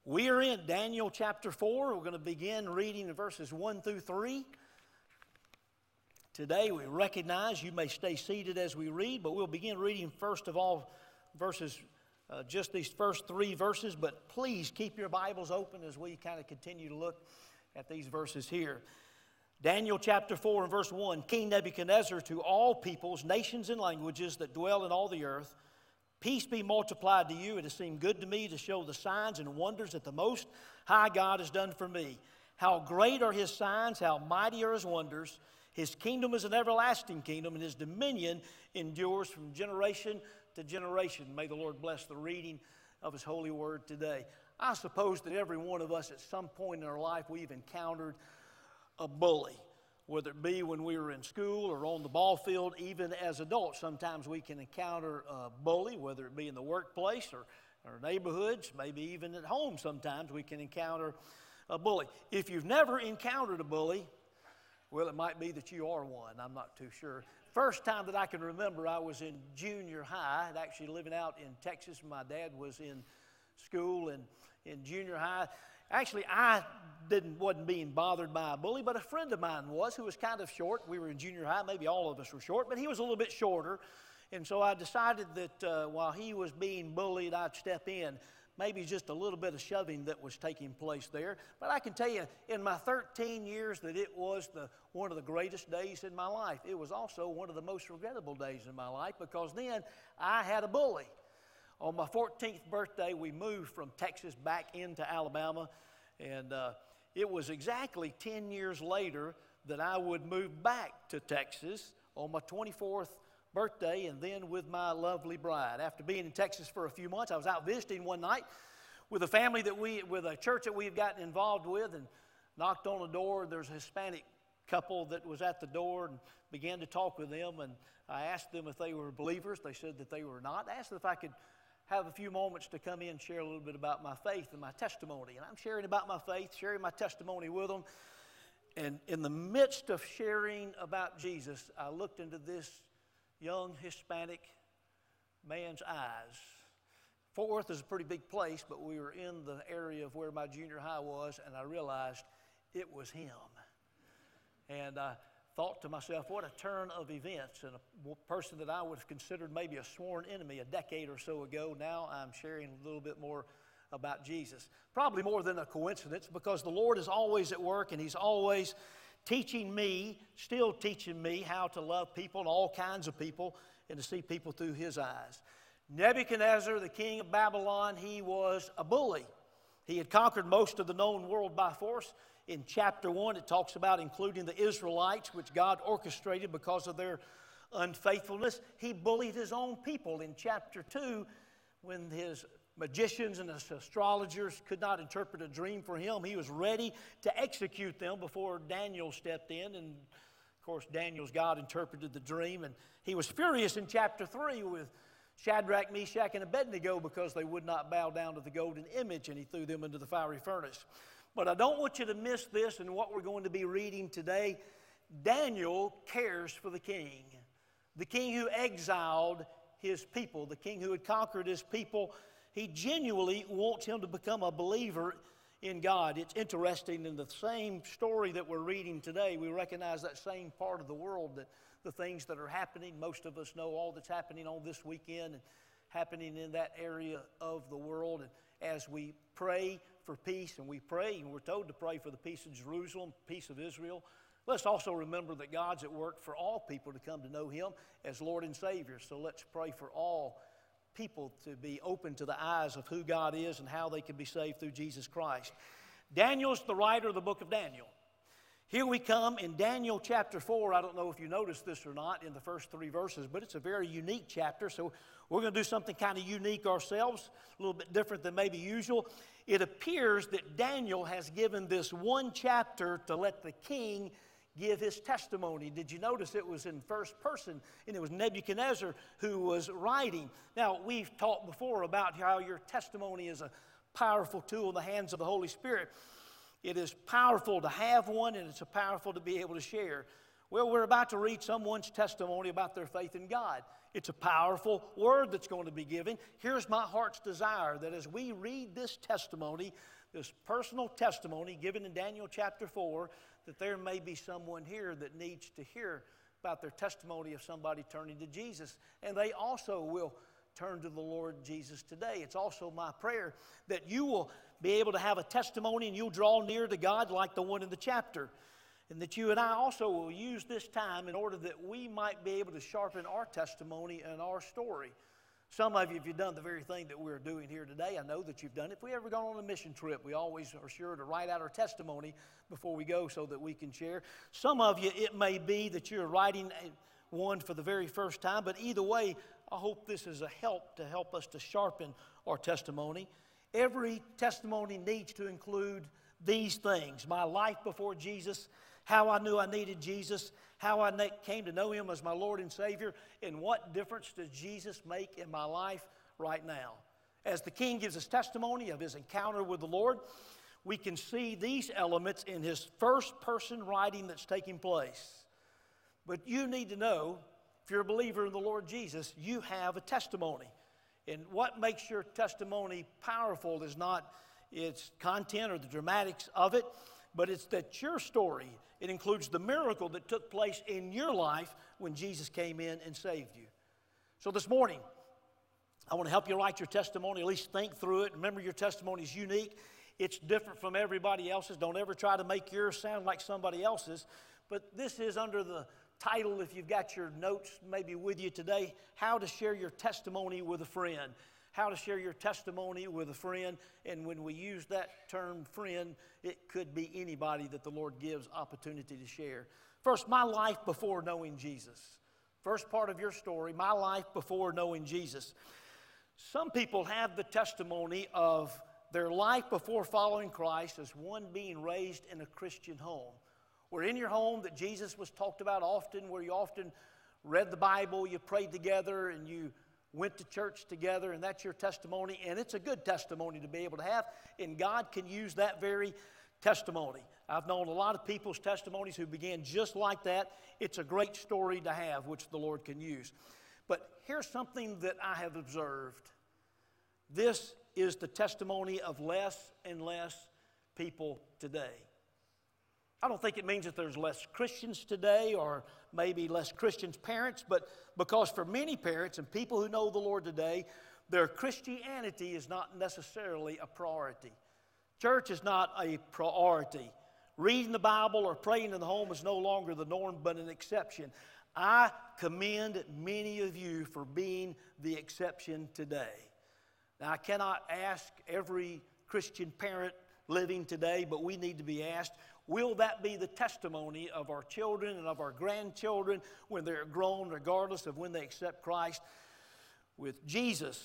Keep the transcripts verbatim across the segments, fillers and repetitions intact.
We are in Daniel chapter four. We're going to begin reading in verses one through three. Today we recognize you may stay seated as we read, but we'll begin reading first of all verses, uh, just these first three verses. But please keep your Bibles open as we kind of continue to look at these verses here. Daniel chapter four and verse one, King Nebuchadnezzar, to all peoples, nations, and languages that dwell in all the earth, peace be multiplied to you. It has seemed good to me to show the signs and wonders that the Most High God has done for me. How great are his signs, how mighty are his wonders. His kingdom is an everlasting kingdom, and his dominion endures from generation to generation. May the Lord bless the reading of his holy word today. I suppose that every one of us at some point in our life we've encountered a bully. Whether it be when we were in school or on the ball field, even as adults, sometimes we can encounter a bully, whether it be in the workplace or our neighborhoods, maybe even at home sometimes we can encounter a bully. If you've never encountered a bully, well, it might be that you are one. I'm not too sure. First time that I can remember, I was in junior high, and actually living out in Texas. My dad was in school and in junior high. Actually, I didn't wasn't being bothered by a bully, but a friend of mine was, who was kind of short. We were in junior high. Maybe all of us were short, but he was a little bit shorter. And so I decided that uh, while he was being bullied, I'd step in. Maybe just a little bit of shoving that was taking place there. But I can tell you, in my thirteen years, that it was the one of the greatest days in my life. It was also one of the most regrettable days in my life, because then I had a bully. On my fourteenth birthday, we moved from Texas back into Alabama, and uh, it was exactly ten years later that I would move back to Texas on my twenty-fourth birthday, and then with my lovely bride. After being in Texas for a few months, I was out visiting one night with a family that we, with a church that we had gotten involved with, and knocked on the door. There's a Hispanic couple that was at the door, and began to talk with them, and I asked them if they were believers. They said that they were not. I asked them if I could have a few moments to come in and share a little bit about my faith and my testimony. And I'm sharing about my faith, sharing my testimony with them. And in the midst of sharing about Jesus, I looked into this young Hispanic man's eyes. Fort Worth is a pretty big place, but we were in the area of where my junior high was, and I realized it was him. And I thought to myself, what a turn of events. And a person that I would have considered maybe a sworn enemy a decade or so ago, now I'm sharing a little bit more about Jesus. Probably more than a coincidence, because the Lord is always at work, and he's always teaching me, still teaching me how to love people and all kinds of people, and to see people through his eyes. Nebuchadnezzar, the king of Babylon, he was a bully. He had conquered most of the known world by force. In chapter one, it talks about including the Israelites, which God orchestrated because of their unfaithfulness. He bullied his own people. In chapter two, when his magicians and his astrologers could not interpret a dream for him, he was ready to execute them before Daniel stepped in. And of course, Daniel's God interpreted the dream. And he was furious in chapter three with Shadrach, Meshach, and Abednego, because they would not bow down to the golden image, and he threw them into the fiery furnace. But I don't want you to miss this and what we're going to be reading today. Daniel cares for the king. The king who exiled his people, the king who had conquered his people, he genuinely wants him to become a believer in God. It's interesting, in the same story that we're reading today, we recognize that same part of the world, that the things that are happening, most of us know all that's happening on this weekend and happening in that area of the world. And as we pray for peace, and we pray, and we're told to pray for the peace of Jerusalem, peace of Israel, let's also remember that God's at work for all people to come to know him as Lord and Savior. So let's pray for all people to be open to the eyes of who God is and how they can be saved through Jesus Christ. Daniel's the writer of the book of Daniel. Here we come in Daniel chapter four. I don't know if you noticed this or not in the first three verses, but it's a very unique chapter. So we're going to do something kind of unique ourselves, a little bit different than maybe usual. It appears that Daniel has given this one chapter to let the king give his testimony. Did you notice it was in first person, and it was Nebuchadnezzar who was writing? Now, we've talked before about how your testimony is a powerful tool in the hands of the Holy Spirit. It is powerful to have one, and it's powerful to be able to share. Well, we're about to read someone's testimony about their faith in God. It's a powerful word that's going to be given. Here's my heart's desire, that as we read this testimony, this personal testimony given in Daniel chapter four, that there may be someone here that needs to hear about their testimony of somebody turning to Jesus. And they also will turn to the Lord Jesus today. It's also my prayer that you will be able to have a testimony and you'll draw near to God like the one in the chapter. And that you and I also will use this time in order that we might be able to sharpen our testimony and our story. Some of you, if you've done the very thing that we're doing here today, I know that you've done it. If we ever gone on a mission trip, we always are sure to write out our testimony before we go so that we can share. Some of you, it may be that you're writing one for the very first time, but either way, I hope this is a help to help us to sharpen our testimony. Every testimony needs to include these things: my life before Jesus, how I knew I needed Jesus, how I came to know Him as my Lord and Savior, and what difference does Jesus make in my life right now. As the King gives us testimony of his encounter with the Lord, we can see these elements in his first person writing that's taking place. But you need to know, if you're a believer in the Lord Jesus, you have a testimony. And what makes your testimony powerful is not its content or the dramatics of it, but it's that your story, it includes the miracle that took place in your life when Jesus came in and saved you. So this morning, I want to help you write your testimony, at least think through it. Remember, your testimony is unique. It's different from everybody else's. Don't ever try to make yours sound like somebody else's. But this is under the title, if you've got your notes maybe with you today, How to Share Your Testimony with a Friend. How to share your testimony with a friend. And when we use that term friend, it could be anybody that the Lord gives opportunity to share. First, my life before knowing Jesus. First part of your story, my life before knowing Jesus. Some people have the testimony of their life before following Christ as one being raised in a Christian home. Where in your home that Jesus was talked about often, where you often read the Bible, you prayed together, and you went to church together, and that's your testimony. And it's a good testimony to be able to have, and God can use that very testimony. I've known a lot of people's testimonies who began just like that. It's a great story to have, which the Lord can use. But here's something that I have observed. This is the testimony of less and less people today. I don't think it means that there's less Christians today or maybe less Christians' parents, but because for many parents and people who know the Lord today, their Christianity is not necessarily a priority. Church is not a priority. Reading the Bible or praying in the home is no longer the norm, but an exception. I commend many of you for being the exception today. Now, I cannot ask every Christian parent living today, but we need to be asked, will that be the testimony of our children and of our grandchildren when they're grown, regardless of when they accept Christ? With Jesus,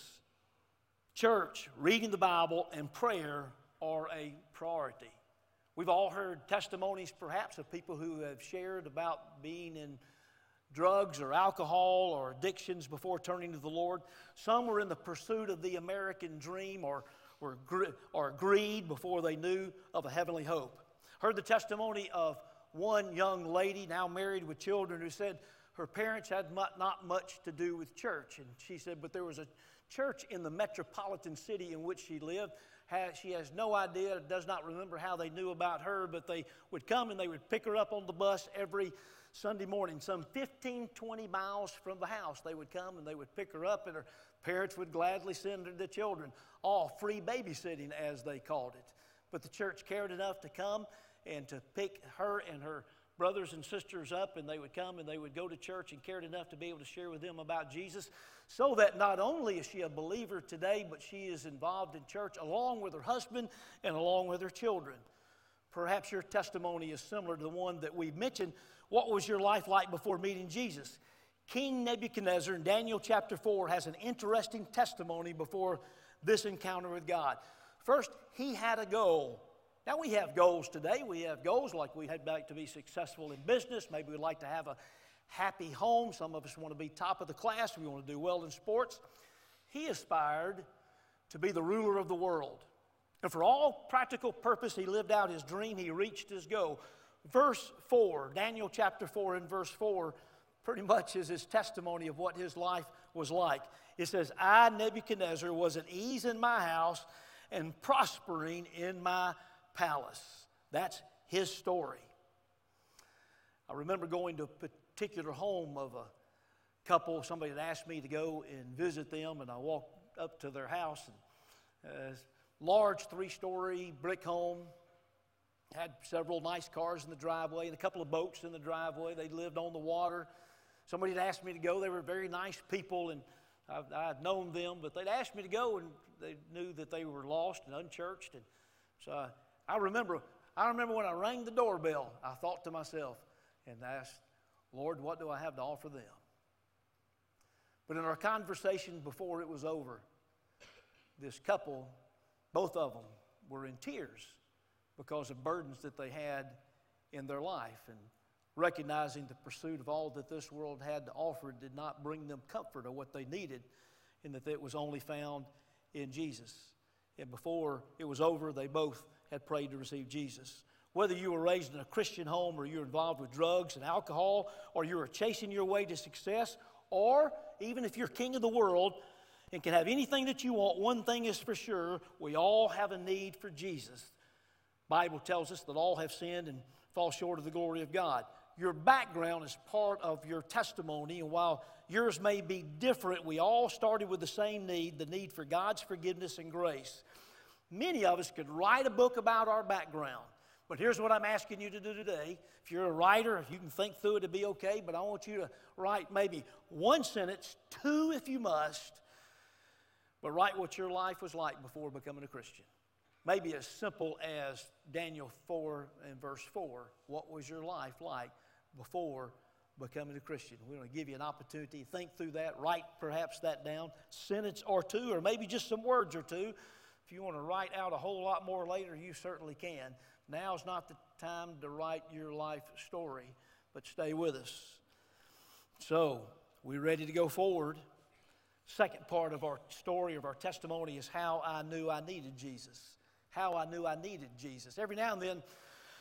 church, reading the Bible, and prayer are a priority. We've all heard testimonies, perhaps, of people who have shared about being in drugs or alcohol or addictions before turning to the Lord. Some were in the pursuit of the American dream or, or, or greed before they knew of a heavenly hope. Heard the testimony of one young lady, now married with children, who said her parents had not much to do with church. And she said, but there was a church in the metropolitan city in which she lived. She has no idea, does not remember how they knew about her, but they would come and they would pick her up on the bus every Sunday morning, some fifteen, twenty miles from the house. They would come and they would pick her up, and her parents would gladly send her the children, all free babysitting, as they called it. But the church cared enough to come and to pick her and her brothers and sisters up, and they would come and they would go to church, and cared enough to be able to share with them about Jesus, so that not only is she a believer today, but she is involved in church along with her husband and along with her children. Perhaps your testimony is similar to the one that we mentioned. What was your life like before meeting Jesus? King Nebuchadnezzar in Daniel chapter four has an interesting testimony before this encounter with God. First, he had a goal. Now, we have goals today. We have goals like we'd like to be successful in business. Maybe we'd like to have a happy home. Some of us want to be top of the class. We want to do well in sports. He aspired to be the ruler of the world. And for all practical purpose, he lived out his dream. He reached his goal. Verse four, Daniel chapter four and verse four, pretty much is his testimony of what his life was like. It says, I, Nebuchadnezzar, was at ease in my house and prospering in my palace. That's his story. I remember going to a particular home of a couple. Somebody had asked me to go and visit them, and I walked up to their house. And, uh, large three-story brick home. Had several nice cars in the driveway and a couple of boats in the driveway. They lived on the water. Somebody had asked me to go. They were very nice people, and I've, I'd known them, but they'd asked me to go, and they knew that they were lost and unchurched. And so I, I remember I remember when I rang the doorbell, I thought to myself and asked, Lord, what do I have to offer them? But in our conversation before it was over, this couple, both of them, were in tears because of burdens that they had in their life, and recognizing the pursuit of all that this world had to offer did not bring them comfort of what they needed, and that it was only found in Jesus. And before it was over, they both had prayed to receive Jesus. Whether you were raised in a Christian home, or you're involved with drugs and alcohol, or you are chasing your way to success, or even if you're king of the world and can have anything that you want, one thing is for sure, we all have a need for Jesus. The Bible tells us that all have sinned and fall short of the glory of God. Your background is part of your testimony, and while yours may be different, we all started with the same need, the need for God's forgiveness and grace. Many of us could write a book about our background, but here's what I'm asking you to do today. If you're a writer, if you can think through it, it'd be okay, but I want you to write maybe one sentence, two if you must, but write what your life was like before becoming a Christian. Maybe as simple as Daniel four and verse four. What was your life like before becoming a Christian? We're going to give you an opportunity to think through that, write perhaps that down, sentence or two, or maybe just some words or two. If you want to write out a whole lot more later, you certainly can. Now's not the time to write your life story, but stay with us. So, we're ready to go forward. Second part of our story, of our testimony, is how I knew I needed Jesus. How I knew I needed Jesus. Every now and then,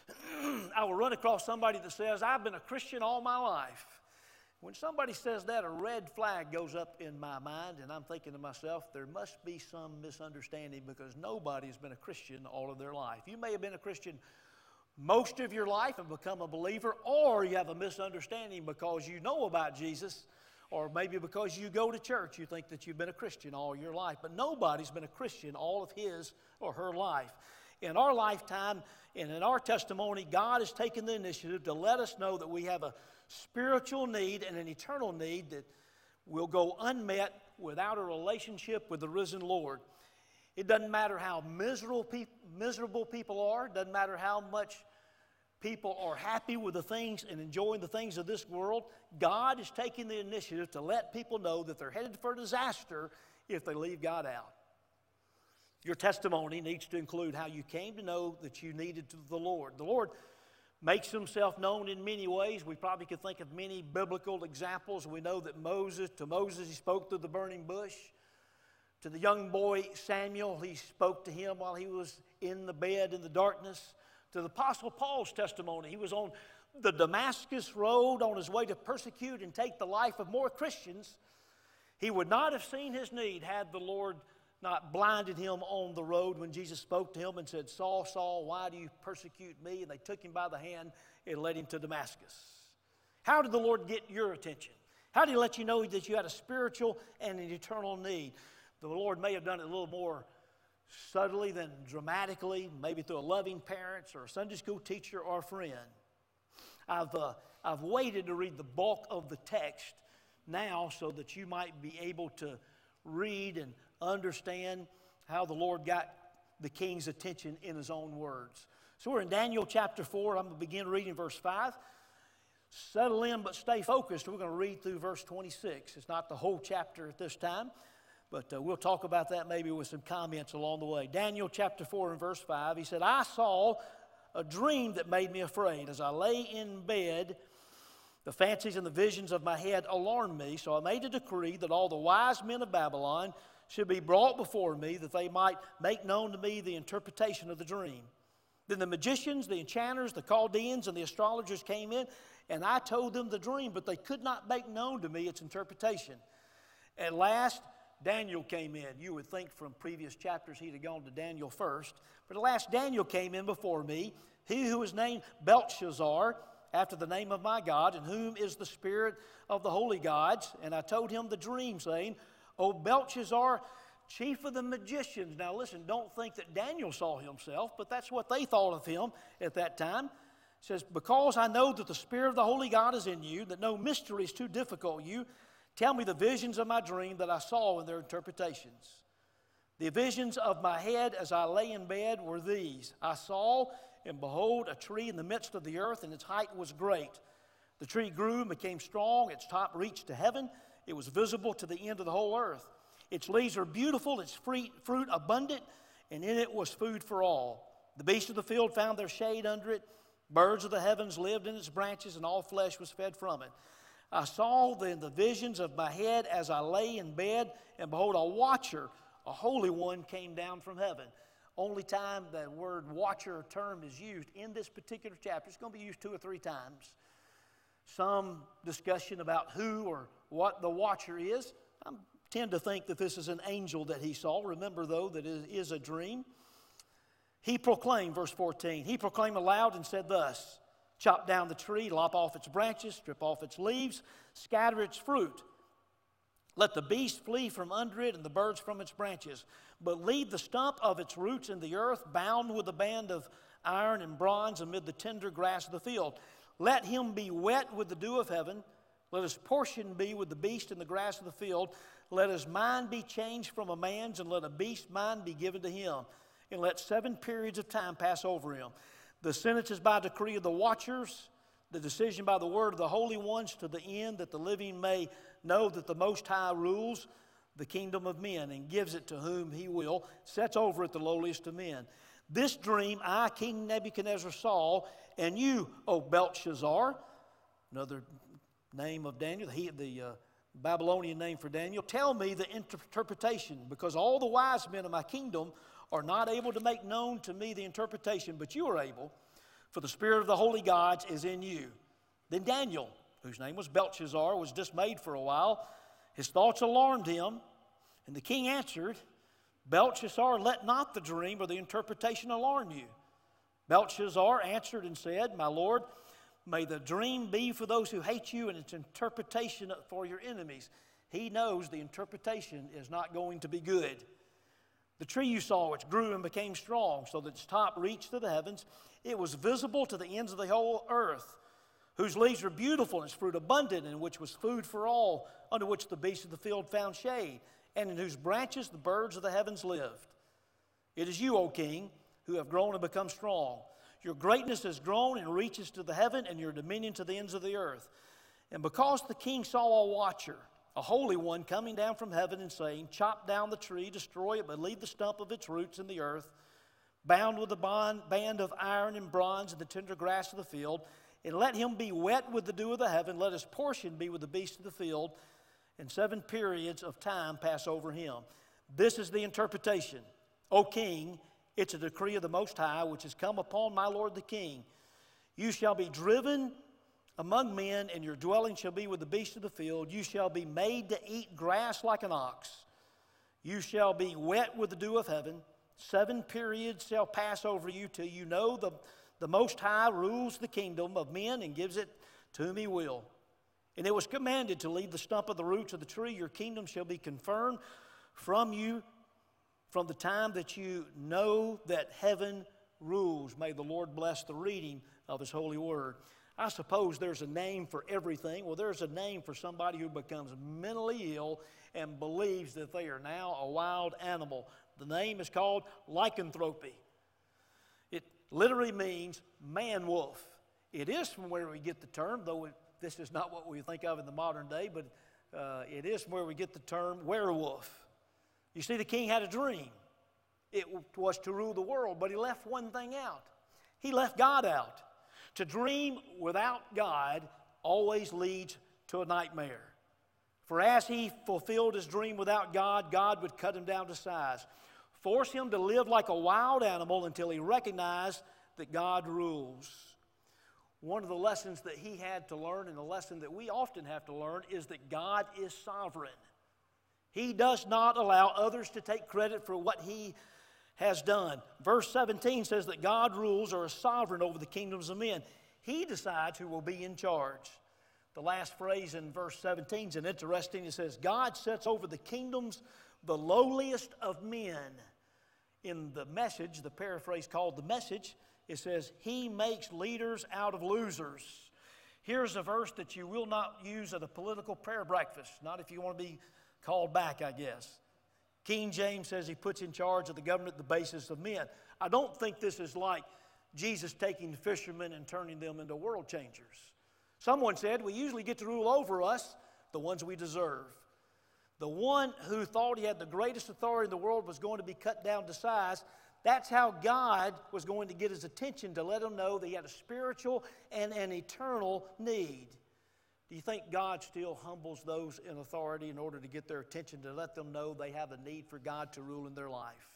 I will run across somebody that says, I've been a Christian all my life. When somebody says that, a red flag goes up in my mind, and I'm thinking to myself, there must be some misunderstanding, because nobody has been a Christian all of their life. You may have been a Christian most of your life and become a believer, or you have a misunderstanding because you know about Jesus, or maybe because you go to church, you think that you've been a Christian all your life. But nobody's been a Christian all of his or her life. In our lifetime and in our testimony, God has taken the initiative to let us know that we have a spiritual need and an eternal need that will go unmet without a relationship with the risen Lord. It doesn't matter how miserable, pe- miserable people are. It doesn't matter how much people are happy with the things and enjoying the things of this world. God is taking the initiative to let people know that they're headed for disaster if they leave God out. Your testimony needs to include how you came to know that you needed the Lord. The Lord makes himself known in many ways. We probably could think of many biblical examples. We know that Moses, to Moses, he spoke through the burning bush. To the young boy Samuel, he spoke to him while he was in the bed in the darkness. To the Apostle Paul's testimony, he was on the Damascus road on his way to persecute and take the life of more Christians. He would not have seen his need had the Lord not blinded him on the road when Jesus spoke to him and said, Saul, Saul, why do you persecute me? And they took him by the hand and led him to Damascus. How did the Lord get your attention? How did he let you know that you had a spiritual and an eternal need? The Lord may have done it a little more subtly than dramatically, maybe through a loving parent or a Sunday school teacher or a friend. I've, uh, I've waited to read the bulk of the text now so that you might be able to read and understand how the Lord got the king's attention in his own words. So we're in Daniel chapter four. I'm going to begin reading verse five. Settle in, but stay focused. We're going to read through verse twenty-six. It's not the whole chapter at this time, but uh, we'll talk about that maybe with some comments along the way. Daniel chapter four and verse five, he said, I saw a dream that made me afraid. As I lay in bed, the fancies and the visions of my head alarmed me, so I made a decree that all the wise men of Babylon should be brought before me, that they might make known to me the interpretation of the dream. Then the magicians, the enchanters, the Chaldeans, and the astrologers came in, and I told them the dream, but they could not make known to me its interpretation. At last, Daniel came in. You would think from previous chapters he'd have gone to Daniel first. But at last, Daniel came in before me, he who was named Belteshazzar, after the name of my God, in whom is the spirit of the holy gods. And I told him the dream, saying, O Belteshazzar, chief of the magicians. Now listen, don't think that Daniel saw himself, but that's what they thought of him at that time. It says, because I know that the spirit of the holy God is in you, that no mystery is too difficult for you, tell me the visions of my dream that I saw in their interpretations. The visions of my head as I lay in bed were these. I saw, and behold, a tree in the midst of the earth, and its height was great. The tree grew and became strong. Its top reached to heaven. It was visible to the end of the whole earth. Its leaves were beautiful, its fruit abundant, and in it was food for all. The beasts of the field found their shade under it. Birds of the heavens lived in its branches, and all flesh was fed from it. I saw then the visions of my head as I lay in bed, and behold, a watcher, a holy one, came down from heaven. Only time the word watcher term is used in this particular chapter. It's going to be used two or three times. Some discussion about who or what the watcher is. I tend to think that this is an angel that he saw. Remember, though, that it is a dream. He proclaimed, verse fourteen, he proclaimed aloud and said thus, chop down the tree, lop off its branches, strip off its leaves, scatter its fruit. Let the beast flee from under it and the birds from its branches. But leave the stump of its roots in the earth, bound with a band of iron and bronze amid the tender grass of the field. Let him be wet with the dew of heaven. Let his portion be with the beast in the grass of the field. Let his mind be changed from a man's, and let a beast's mind be given to him. And let seven periods of time pass over him. The sentence is by decree of the watchers, the decision by the word of the holy ones, to the end that the living may know that the Most High rules the kingdom of men and gives it to whom he will, sets over it the lowliest of men. This dream I, King Nebuchadnezzar, saw, and you, O Belteshazzar, another name of Daniel, he, the uh, Babylonian name for Daniel, tell me the interpretation, because all the wise men of my kingdom are not able to make known to me the interpretation, but you are able, for the spirit of the holy gods is in you. Then Daniel, whose name was Belteshazzar, was dismayed for a while. His thoughts alarmed him, and the king answered, Belteshazzar, let not the dream or the interpretation alarm you. Belteshazzar answered and said, my lord, may the dream be for those who hate you and its interpretation for your enemies. He knows the interpretation is not going to be good. The tree you saw, which grew and became strong, so that its top reached to the heavens, it was visible to the ends of the whole earth, whose leaves were beautiful, and its fruit abundant, and which was food for all, under which the beasts of the field found shade, and in whose branches the birds of the heavens lived. It is you, O king, who have grown and become strong. Your greatness has grown and reaches to the heaven, and your dominion to the ends of the earth. And because the king saw a watcher, a holy one, coming down from heaven and saying, chop down the tree, destroy it, but leave the stump of its roots in the earth, bound with a bond, band of iron and bronze in the tender grass of the field, and let him be wet with the dew of the heaven, let his portion be with the beasts of the field, and seven periods of time pass over him. This is the interpretation. O king, it's a decree of the Most High, which has come upon my lord the king. You shall be driven among men, and your dwelling shall be with the beasts of the field. You shall be made to eat grass like an ox. You shall be wet with the dew of heaven. Seven periods shall pass over you till you know the, the Most High rules the kingdom of men and gives it to whom he will. And it was commanded to leave the stump of the roots of the tree. Your kingdom shall be confirmed from you from the time that you know that heaven rules. May the Lord bless the reading of his holy word. I suppose there's a name for everything. Well, there's a name for somebody who becomes mentally ill and believes that they are now a wild animal. The name is called lycanthropy. It literally means man-wolf. It is from where we get the term, though it, this is not what we think of in the modern day, but uh, it is from where we get the term werewolf. You see, the king had a dream. It was to rule the world, but he left one thing out. He left God out. To dream without God always leads to a nightmare. For as he fulfilled his dream without God, God would cut him down to size, force him to live like a wild animal until he recognized that God rules. One of the lessons that he had to learn, and a lesson that we often have to learn, is that God is sovereign. He does not allow others to take credit for what he has done. Verse seventeen says that God rules or is sovereign over the kingdoms of men. He decides who will be in charge. The last phrase in verse seventeen is an interesting. It says, God sets over the kingdoms the lowliest of men. In the Message, the paraphrase called the Message, it says, He makes leaders out of losers. Here's a verse that you will not use at a political prayer breakfast, not if you want to be called back, I guess. King James says He puts in charge of the government the basis of men. I don't think this is like Jesus taking the fishermen and turning them into world changers. Someone said, we usually get to rule over us, the ones we deserve. The one who thought he had the greatest authority in the world was going to be cut down to size. That's how God was going to get his attention, to let him know that he had a spiritual and an eternal need. Do you think God still humbles those in authority in order to get their attention, to let them know they have a need for God to rule in their life?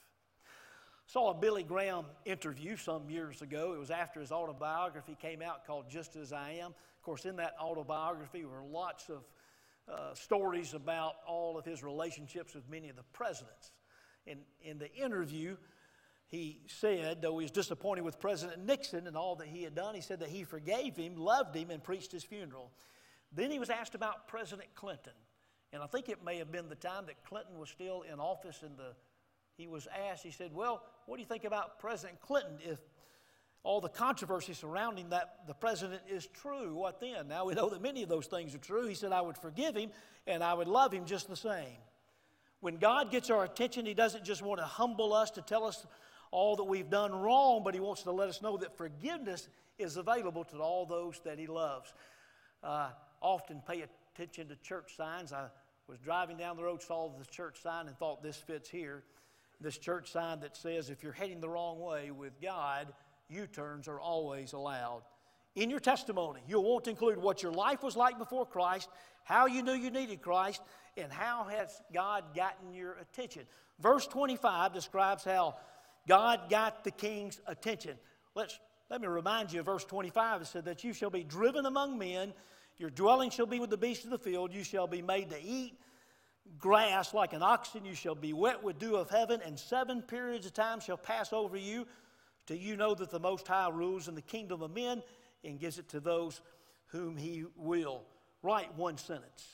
Saw a Billy Graham interview some years ago. It was after his autobiography came out called Just As I Am. Of course, in that autobiography were lots of uh, stories about all of his relationships with many of the presidents. In, in the interview, he said, though he was disappointed with President Nixon and all that he had done, he said that he forgave him, loved him, and preached his funeral. Then he was asked about President Clinton. And I think it may have been the time that Clinton was still in office, and the, he was asked, he said, well, what do you think about President Clinton if all the controversy surrounding that the president is true? What then? Now we know that many of those things are true. He said, I would forgive him and I would love him just the same. When God gets our attention, he doesn't just want to humble us to tell us all that we've done wrong, but he wants to let us know that forgiveness is available to all those that he loves. Uh, often pay attention to church signs. I was driving down the road, saw the church sign, and thought this fits here. This church sign that says, if you're heading the wrong way with God, U-turns are always allowed. In your testimony, you'll want to include what your life was like before Christ, how you knew you needed Christ, and how has God gotten your attention. Verse twenty-five describes how God got the king's attention. Let's, let me remind you of verse twenty-five. It said that you shall be driven among men, your dwelling shall be with the beasts of the field, you shall be made to eat grass like an oxen, you shall be wet with dew of heaven, and seven periods of time shall pass over you, till you know that the Most High rules in the kingdom of men and gives it to those whom he will. Write one sentence.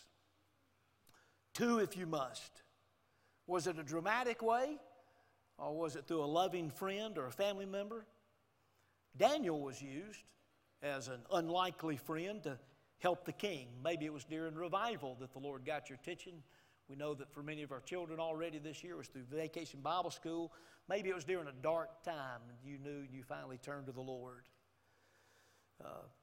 Two if you must. Was it a dramatic way, or was it through a loving friend or a family member? Daniel was used as an unlikely friend to help the king. Maybe it was during revival that the Lord got your attention. We know that for many of our children already this year it was through Vacation Bible School. Maybe it was during a dark time and you knew and you finally turned to the Lord. Uh,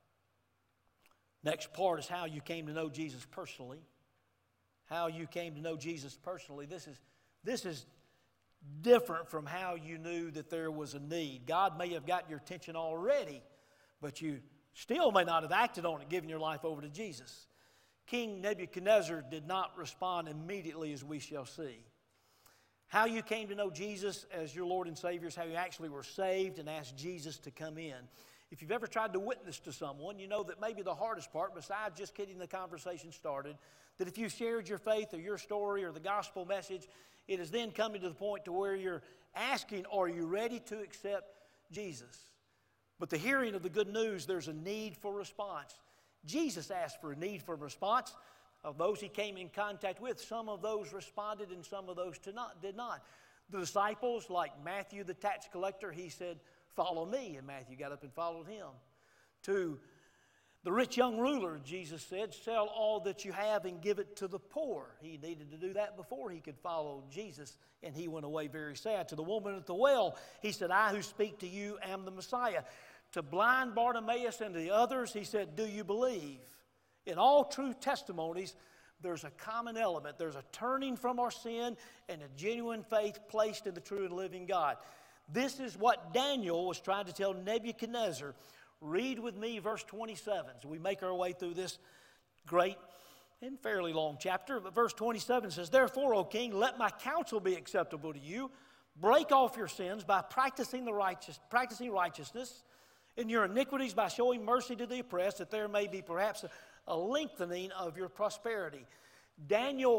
next part is how you came to know Jesus personally. How you came to know Jesus personally. This is, this is different from how you knew that there was a need. God may have got your attention already, but you still may not have acted on it, giving your life over to Jesus. King Nebuchadnezzar did not respond immediately, as we shall see. How you came to know Jesus as your Lord and Savior is how you actually were saved and asked Jesus to come in. If you've ever tried to witness to someone, you know that maybe the hardest part, besides just getting the conversation started, that if you shared your faith or your story or the gospel message, it is then coming to the point to where you're asking, are you ready to accept Jesus? But the hearing of the good news, there's a need for response. Jesus asked for a need for a response of those he came in contact with. Some of those responded and some of those did not. Did not. The disciples, like Matthew the tax collector, he said, follow me, and Matthew got up and followed him. To the rich young ruler, Jesus said, sell all that you have and give it to the poor. He needed to do that before he could follow Jesus, and he went away very sad. To the woman at the well, he said, I who speak to you am the Messiah. To blind Bartimaeus and to the others, he said, do you believe? In all true testimonies, there's a common element. There's a turning from our sin and a genuine faith placed in the true and living God. This is what Daniel was trying to tell Nebuchadnezzar. Read with me verse twenty-seven. So we make our way through this great and fairly long chapter. But verse twenty-seven says, therefore, O king, let my counsel be acceptable to you. Break off your sins by practicing, the righteous, practicing righteousness, and your iniquities by showing mercy to the oppressed, that there may be perhaps a, a lengthening of your prosperity. Daniel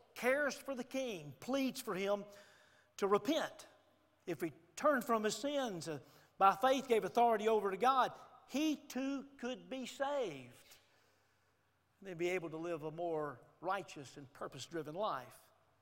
cares for the king, pleads for him to repent. If he turned from his sins, uh, by faith gave authority over to God, he too could be saved. And then be able to live a more righteous and purpose-driven life.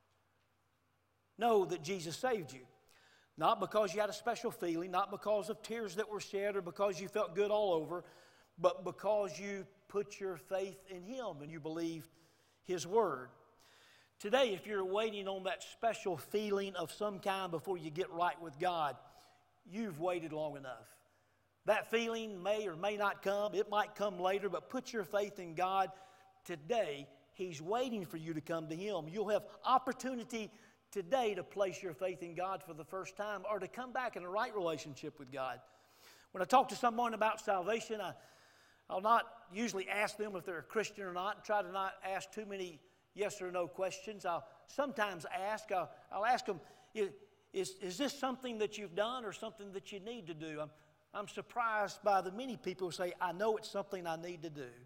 Know that Jesus saved you. Not because you had a special feeling, not because of tears that were shed or because you felt good all over, but because you put your faith in Him and you believed His Word. Today, if you're waiting on that special feeling of some kind before you get right with God, you've waited long enough. That feeling may or may not come. It might come later, but put your faith in God today. He's waiting for you to come to Him. You'll have opportunity today to place your faith in God for the first time or to come back in a right relationship with God. When I talk to someone about salvation, I, I'll not usually ask them if they're a Christian or not, and try to not ask too many yes or no questions. I'll sometimes ask, I'll, I'll ask them, is, is, is this something that you've done or something that you need to do? I'm, I'm surprised by the many people who say, I know it's something I need to do.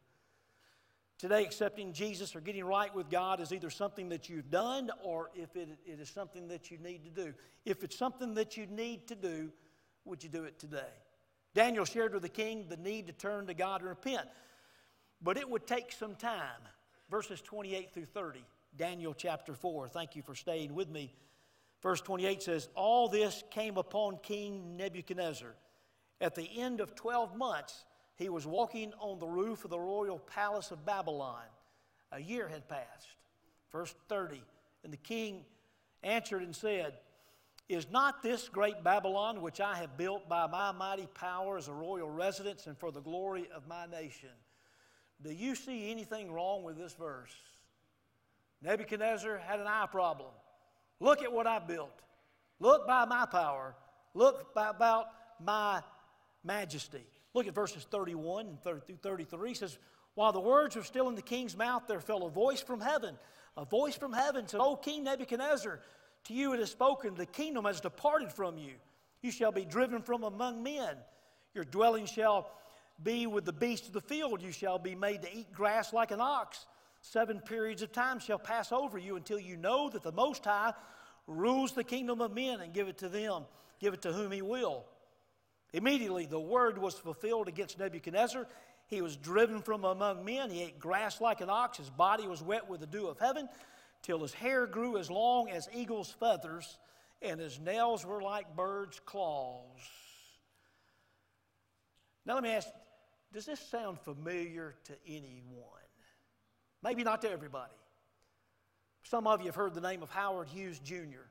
Today, accepting Jesus or getting right with God is either something that you've done or if it, it is something that you need to do. If it's something that you need to do, would you do it today? Daniel shared with the king the need to turn to God and repent. But it would take some time. Verses twenty-eight through thirty, Daniel chapter four. Thank you for staying with me. Verse twenty-eight says, all this came upon King Nebuchadnezzar. At the end of twelve months, he was walking on the roof of the royal palace of Babylon. A year had passed. Verse thirty, and the king answered and said, is not this great Babylon, which I have built by my mighty power as a royal residence and for the glory of my nation? Do you see anything wrong with this verse? Nebuchadnezzar had an eye problem. Look at what I built. Look by my power. Look by, about my majesty. Look at verses thirty-one and thirty through thirty-three. It says, while the words were still in the king's mouth, there fell a voice from heaven. A voice from heaven said, O King Nebuchadnezzar, to you it is spoken, the kingdom has departed from you. You shall be driven from among men. Your dwelling shall be with the beasts of the field. You shall be made to eat grass like an ox. Seven periods of time shall pass over you until you know that the Most High rules the kingdom of men and give it to them, give it to whom He will. Immediately the word was fulfilled against Nebuchadnezzar. He was driven from among men. He ate grass like an ox. His body was wet with the dew of heaven, till his hair grew as long as eagle's feathers, and his nails were like birds' claws. Now let me ask, does this sound familiar to anyone? Maybe not to everybody. Some of you have heard the name of Howard Hughes Junior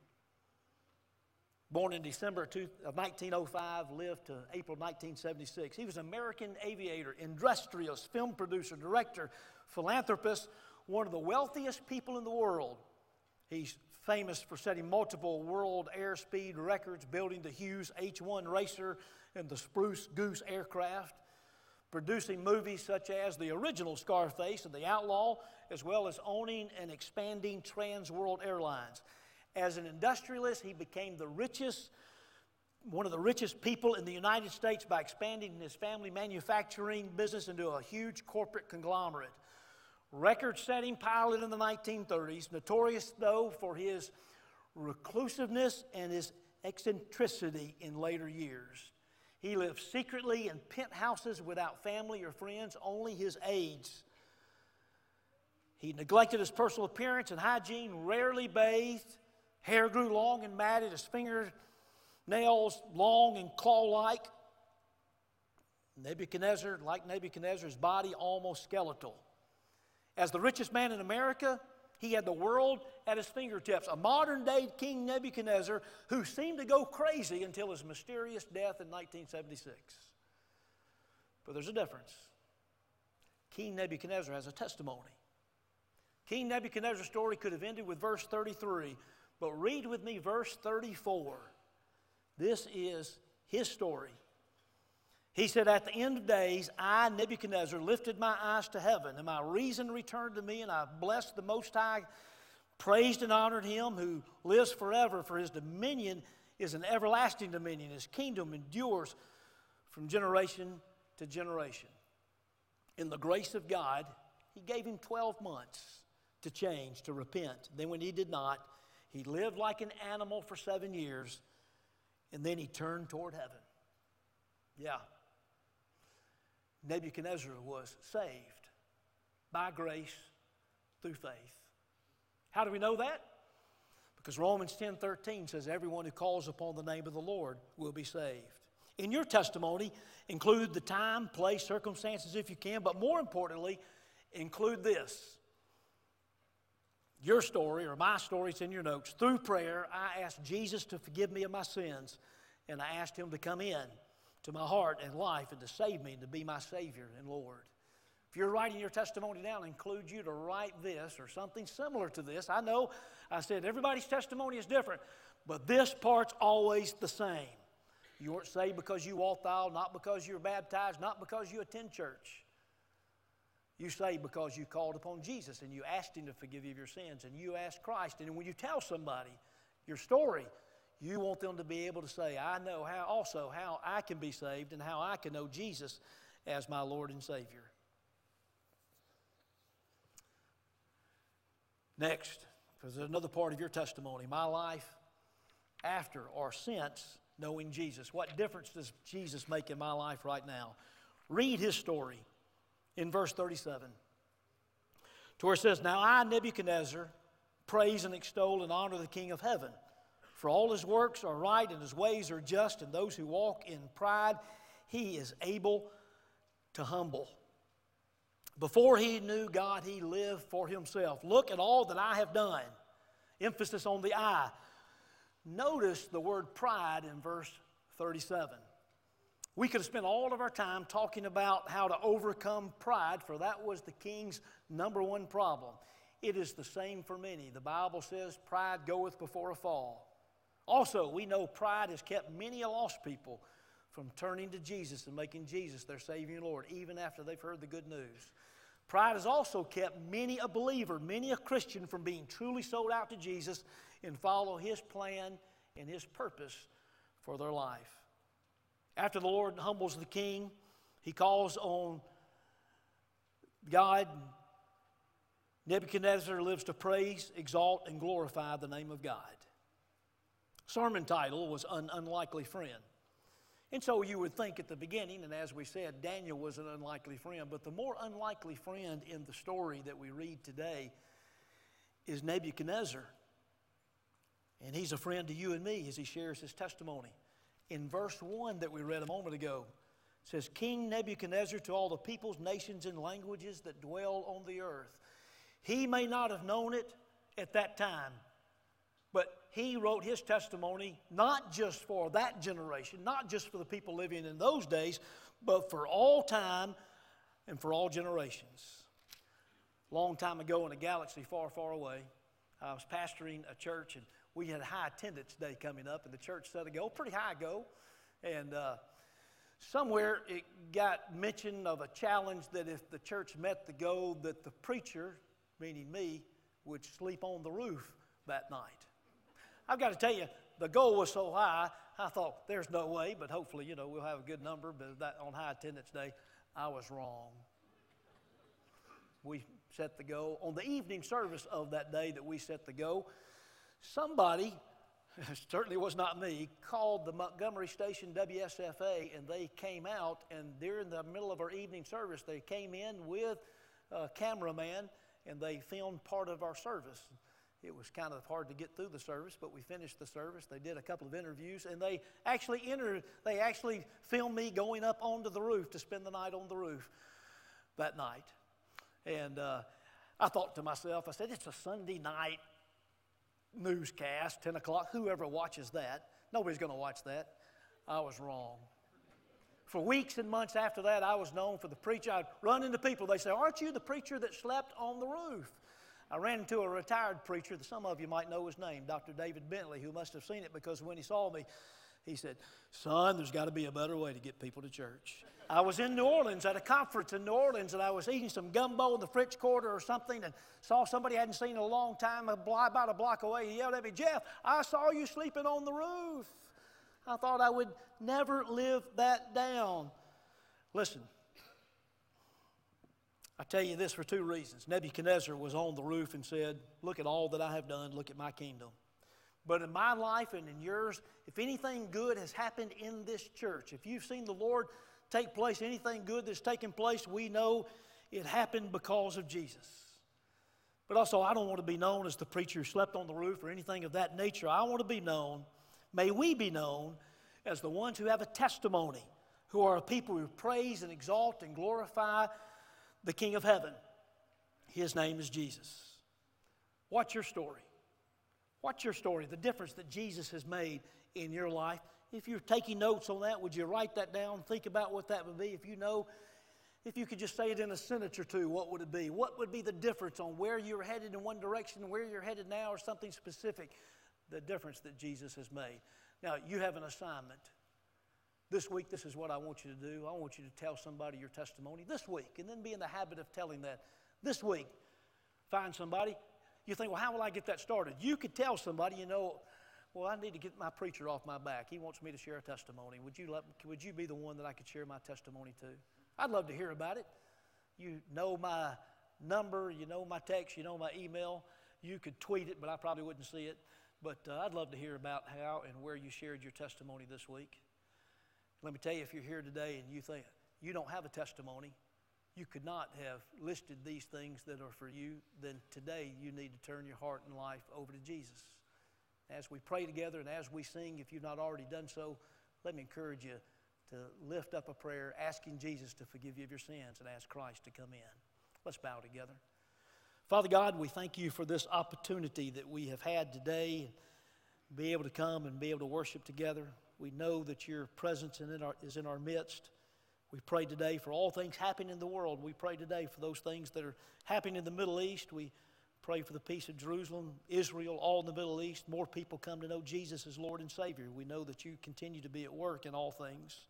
Born in December of nineteen oh five, lived to April nineteen seventy-six. He was an American aviator, industrialist, film producer, director, philanthropist, one of the wealthiest people in the world. He's famous for setting multiple world airspeed records, building the Hughes H one Racer and the Spruce Goose aircraft, producing movies such as the original Scarface and The Outlaw, as well as owning and expanding Trans World Airlines. As an industrialist, he became the richest, one of the richest people in the United States by expanding his family manufacturing business into a huge corporate conglomerate. Record-setting pilot in the nineteen thirties, notorious, though, for his reclusiveness and his eccentricity in later years. He lived secretly in penthouses without family or friends, only his aides. He neglected his personal appearance and hygiene, rarely bathed. Hair grew long and matted, his fingernails long and claw-like. Nebuchadnezzar, like Nebuchadnezzar, his body almost skeletal. As the richest man in America, he had the world at his fingertips. A modern-day King Nebuchadnezzar who seemed to go crazy until his mysterious death in nineteen seventy-six. But there's a difference. King Nebuchadnezzar has a testimony. King Nebuchadnezzar's story could have ended with verse thirty-three, but read with me verse thirty-four. This is his story. He said, at the end of days, I, Nebuchadnezzar, lifted my eyes to heaven, and my reason returned to me, and I blessed the Most High, praised and honored Him who lives forever, for His dominion is an everlasting dominion. His kingdom endures from generation to generation. In the grace of God, He gave him twelve months to change, to repent. Then when he did not, he lived like an animal for seven years, and then he turned toward heaven. Yeah. Nebuchadnezzar was saved by grace through faith. How do we know that? Because Romans ten thirteen says everyone who calls upon the name of the Lord will be saved. In your testimony, include the time, place, circumstances if you can, but more importantly, include this. Your story, or my story, it's in your notes. Through prayer, I asked Jesus to forgive me of my sins, and I asked him to come in to my heart and life and to save me and to be my Savior and Lord. If you're writing your testimony down, I encourage you to write this or something similar to this. I know I said everybody's testimony is different, but this part's always the same. You weren't saved because you walked the aisle, not because you were baptized, not because you attend church. You saved because you called upon Jesus and you asked him to forgive you of your sins and you asked Christ. And when you tell somebody your story, you want them to be able to say, I know how also how I can be saved and how I can know Jesus as my Lord and Savior. Next, because there's another part of your testimony, my life after or since knowing Jesus. What difference does Jesus make in my life right now? Read his story in verse thirty-seven, to where it says, Now I, Nebuchadnezzar, praise and extol and honor the King of heaven. For all his works are right and his ways are just, and those who walk in pride he is able to humble. Before he knew God, he lived for himself. Look at all that I have done. Emphasis on the I. Notice the word pride in verse thirty-seven. We could have spent all of our time talking about how to overcome pride, for that was the king's number one problem. It is the same for many. The Bible says pride goeth before a fall. Also, we know pride has kept many a lost people from turning to Jesus and making Jesus their Savior and Lord, even after they've heard the good news. Pride has also kept many a believer, many a Christian from being truly sold out to Jesus and follow his plan and his purpose for their life. After the Lord humbles the king, he calls on God. Nebuchadnezzar lives to praise, exalt, and glorify the name of God. Sermon title was An Unlikely Friend. And so you would think at the beginning, and as we said, Daniel was an unlikely friend, but the more unlikely friend in the story that we read today is Nebuchadnezzar. And he's a friend to you and me as he shares his testimony. In verse one that we read a moment ago, it says, King Nebuchadnezzar to all the peoples, nations, and languages that dwell on the earth. He may not have known it at that time, but he wrote his testimony not just for that generation, not just for the people living in those days, but for all time and for all generations. Long time ago in a galaxy far, far away, I was pastoring a church, and we had a high attendance day coming up, and the church set a goal, pretty high goal. And uh, somewhere it got mention of a challenge that if the church met the goal, that the preacher, meaning me, would sleep on the roof that night. I've got to tell you, the goal was so high, I thought, there's no way, but hopefully, you know, we'll have a good number. But that, on high attendance day, I was wrong. We set the goal. On the evening service of that day that we set the goal, somebody, certainly was not me, called the Montgomery station W S F A, and they came out, and during the middle of our evening service, they came in with a cameraman, and they filmed part of our service. It was kind of hard to get through the service, but we finished the service. They did a couple of interviews, and they actually entered, they actually filmed me going up onto the roof to spend the night on the roof that night. And uh, I thought to myself, I said, it's a Sunday night newscast, ten o'clock. Whoever watches that, nobody's going to watch that. I was wrong. For weeks and months after that, I was known for the preacher. I'd run into people. They say, aren't you the preacher that slept on the roof? I ran into a retired preacher that some of you might know his name, Doctor David Bentley, who must have seen it because when he saw me, he said, son, there's got to be a better way to get people to church. I was in New Orleans at a conference in New Orleans, and I was eating some gumbo in the French Quarter or something, and saw somebody I hadn't seen in a long time about a block away. He yelled at me, Jeff, I saw you sleeping on the roof. I thought I would never live that down. Listen, I tell you this for two reasons. Nebuchadnezzar was on the roof and said, look at all that I have done, look at my kingdom. But in my life and in yours, if anything good has happened in this church, if you've seen the Lord take place, anything good that's taken place, we know it happened because of Jesus. But also, I don't want to be known as the preacher who slept on the roof or anything of that nature. I want to be known, may we be known, as the ones who have a testimony, who are a people who praise and exalt and glorify the King of heaven. His name is Jesus. What's your story? What's your story? The difference that Jesus has made in your life. If you're taking notes on that, would you write that down? Think about what that would be. If you know, if you could just say it in a sentence or two, what would it be? What would be the difference on where you're headed in one direction and where you're headed now, or something specific? The difference that Jesus has made. Now, you have an assignment. This week, this is what I want you to do. I want you to tell somebody your testimony this week, and then be in the habit of telling that. This week, find somebody. You think, well, how will I get that started? You could tell somebody, you know, well, I need to get my preacher off my back. He wants me to share a testimony. Would you let, would you be the one that I could share my testimony to? I'd love to hear about it. You know my number, you know my text, you know my email. You could tweet it, but I probably wouldn't see it. But uh, I'd love to hear about how and where you shared your testimony this week. Let me tell you, if you're here today and you think you don't have a testimony, you could not have listed these things that are for you, then today you need to turn your heart and life over to Jesus. As we pray together and as we sing, if you've not already done so, let me encourage you to lift up a prayer asking Jesus to forgive you of your sins and ask Christ to come in. Let's bow together. Father God, we thank you for this opportunity that we have had today, be able to come and be able to worship together. We know that your presence in our, is in our midst. We pray today for all things happening in the world. We pray today for those things that are happening in the Middle East. We pray for the peace of Jerusalem, Israel, all in the Middle East. More people come to know Jesus as Lord and Savior. We know that you continue to be at work in all things.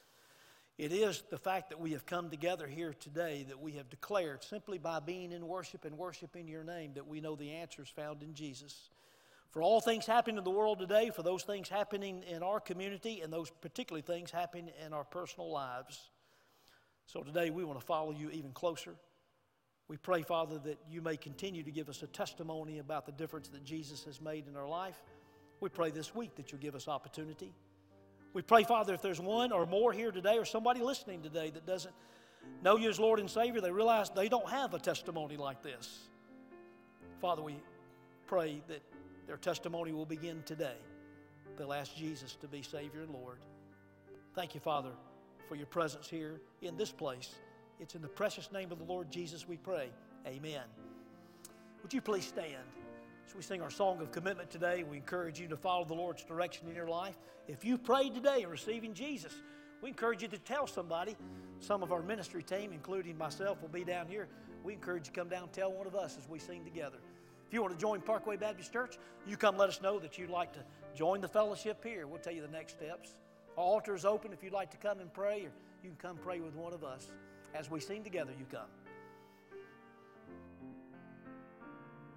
It is the fact that we have come together here today that we have declared simply by being in worship and worshiping your name that we know the answer is found in Jesus. For all things happening in the world today, for those things happening in our community, and those particularly things happening in our personal lives. So today we want to follow you even closer. We pray, Father, that you may continue to give us a testimony about the difference that Jesus has made in our life. We pray this week that you'll give us opportunity. We pray, Father, if there's one or more here today or somebody listening today that doesn't know you as Lord and Savior, they realize they don't have a testimony like this. Father, we pray that their testimony will begin today. They'll ask Jesus to be Savior and Lord. Thank you, Father, for your presence here in this place. It's in the precious name of the Lord Jesus we pray. Amen. Would you please stand? As we sing our song of commitment today, we encourage you to follow the Lord's direction in your life. If you prayed today receiving Jesus, we encourage you to tell somebody. Some of our ministry team, including myself, will be down here. We encourage you to come down and tell one of us as we sing together. If you want to join Parkway Baptist Church, you come let us know that you'd like to join the fellowship here. We'll tell you the next steps. Our altar is open if you'd like to come and pray, or you can come pray with one of us. As we sing together, you come.